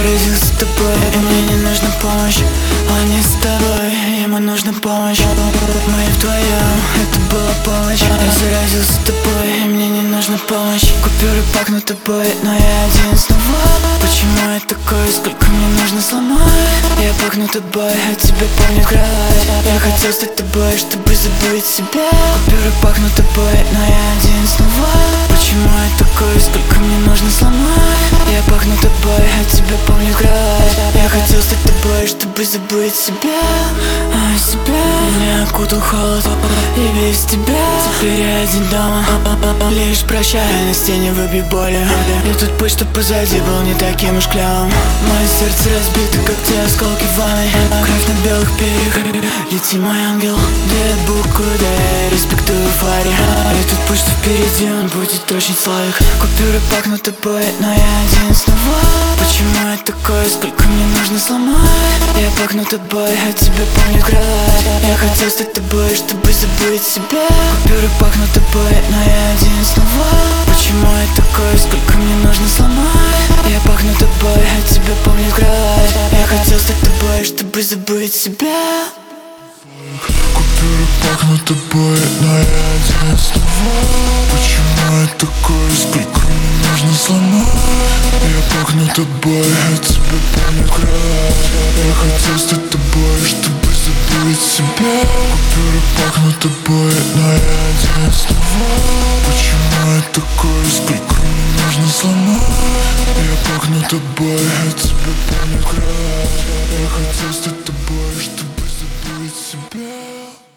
заразился тобой, и мне не нужна помощь. Он не с тобой, ему нужна помощь. Мы вдвоем, это была полночь. Я заразился тобой, и мне не нужна помощь. Купюры пахнут тобой, но я один снова. Почему я такой, сколько мне нужно сломать? Я пахну тобой, а тебя помнит кровать. Я хотел стать тобой, чтобы забыть себя. Купюры пахнут тобой, но я один снова. Почему я такой, сколько мне нужно сломать? Я пахну тобой, а тебя помнит кровать. Я хотел стать тобой, чтобы забыть себя. А себя меня окутал холод, и без тебя теперь я один дома. Лишь прощай, на стене выбей боли. И тот путь, что позади, был не таким уж клевым. Мое сердце разбито, как те осколки в ванной. Кровь на белых перьях, лети, мой ангел. Две буквы, да я респектую фари. И тот путь, что впереди, он будет очень сладок. Купюры пахнут тобой, но я один снова. Почему я такой, сколько мне нужно сломать? Я пахну тобой, а тебя помнит кровать. Я хотел стать тобой, чтобы забыть себя. Купюры пахнут тобой, но я один снова. Почему я такой, сколько мне нужно сломать? Я пахну тобой, а тебя помнит кровать. Я хотел стать тобой, чтобы забыть себя. Купюры пахнут тобой, но я один снова. Почему я такой, сколько мне нужно сломать? Я пахну тобой, а тебя помнит кровать. Я хотел стать тобой, чтобы забыть себя. Купюры пахнут тобой, но я один снова. Почему я такой, сколько мне нужно сломать? Я пахну тобой, а тебя помнит кровать. Я хотел стать тобой, чтобы забыть себя.